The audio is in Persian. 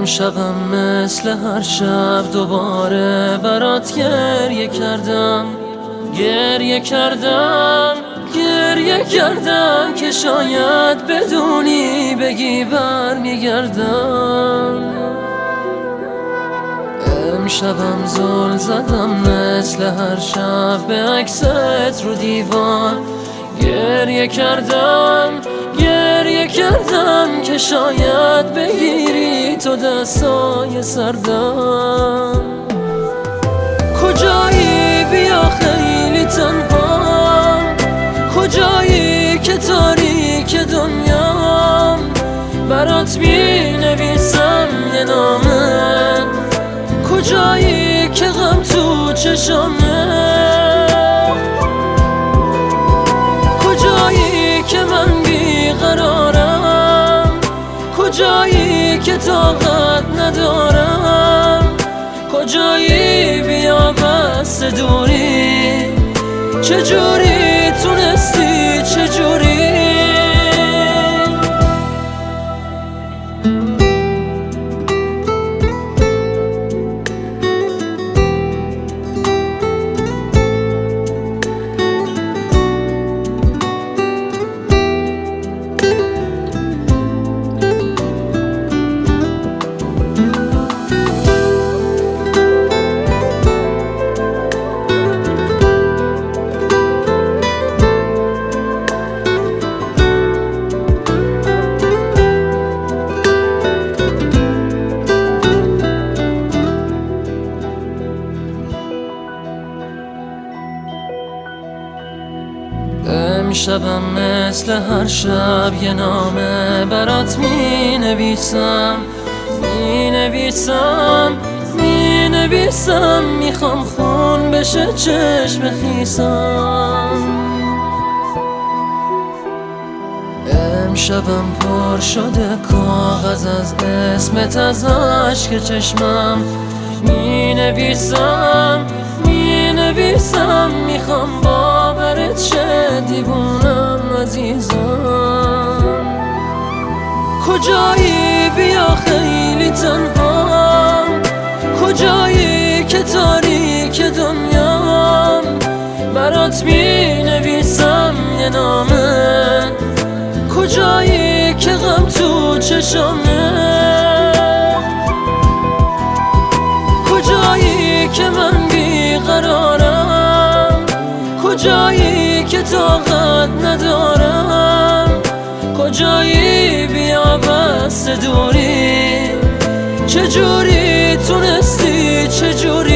امشبم مثل هر شب دوباره برات گریه کردم، گریه کردم، گریه کردم که شاید بدونی بگی برمیگردم. امشبم زل زدم مثل هر شب به عکست رو دیوار، گریه کردم، گریه کردم که شاید بگیری تو دستای سردم. کجایی بیا خیلی تنها، کجایی که تاریک دنیام، برات می نویسم یه نامه، کجایی که غم تو چشامه، کجایی که من بیقرارم، کجایی که طاقت ندارم، کجایی بیا بس دوری، چجوری تونستی چجوری. امشبم مثل هر شب یه نامه برات می نویسم، می نویسم، می نویسم، میخوام خون بشه چشم خیسم. امشبم پر شده کاغذ از اسمت، از عشق چشمم می نویسم، می نویسم، میخوام باورت شه دیوونم عزیزم. کجایی بیا خیلی تنها، کجایی که تاریک دنیام، برات می نویسم یه نامه، کجایی که غم تو چشامه، کجایی که من بیقرارم، کجایی که طاقت ندارم، کجایی بیا بس دوری، چجوری تونستی چجوری.